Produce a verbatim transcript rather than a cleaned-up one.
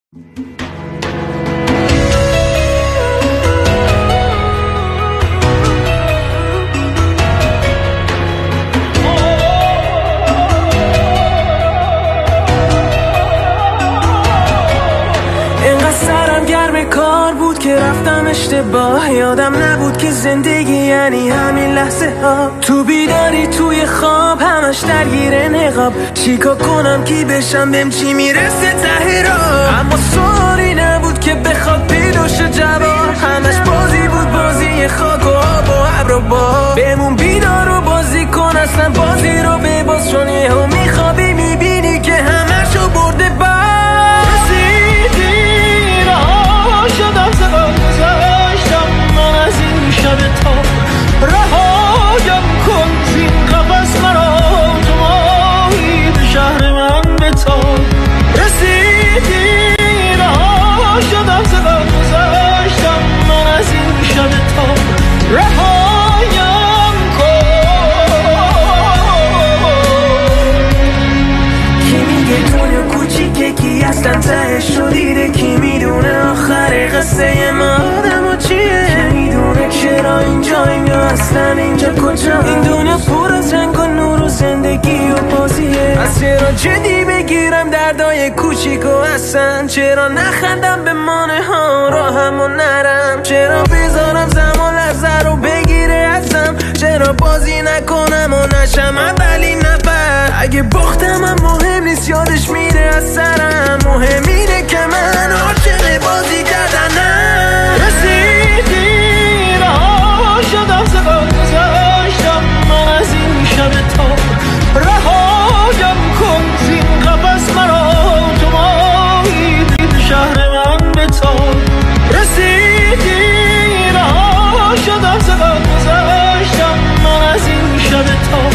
کار بود که رفتم اشتباه، یادم نبود که زندگی یعنی همین لحظه ها. تو بیداری توی خواب همش درگیر نقاب، چیکار کنم کی بشم بهم چی میرسه ته راه. اما سوالی نبود که بخواد پیدا شه جواب، همش بازی بود، بازی خاک و آب و ابر و باد. بمون بیدار و بازی کن، اصلا بازی رو بباز، چون یهو میخوابی میبینی که همشو برده باد. شدم زبان گذاشتم من از این شب تا رهایم کن زین قفس مرا، تو ماهی به شهر من بتاب. رسیدی رها شدم زبان گذاشتم من از این شب تا رهایم کن. کی میگه دنیا کوچیکه، کی اصلا تهش رو دیده، کی میدونه آخر قصه ما آدم و چیه، کی میدونه چرا اینجاییم یا اصلا اینجا کجا. این دنیا پر از رنگ و نور و زندگی و بازیه، از چرا جدی بگیرم دردای کوچیک و اصلا چرا نخندم به مانه ها راهم و نرم، چرا بذارم زمان لحظه رو بگیره ازم، چرا بازی نکنم و نشم اولین نفر. اگه باختم هم مهم نیست، یادش میره از سرم، مهم اینه که من عاشق بازی کردنم. رسیدی رها شدم زبان گذاشتم من از این شب تا رهایم کن زین قفس مرا، تو ماهی به شهر من بتاب. رسیدی رها شدم زبان گذاشتم من از این شب تا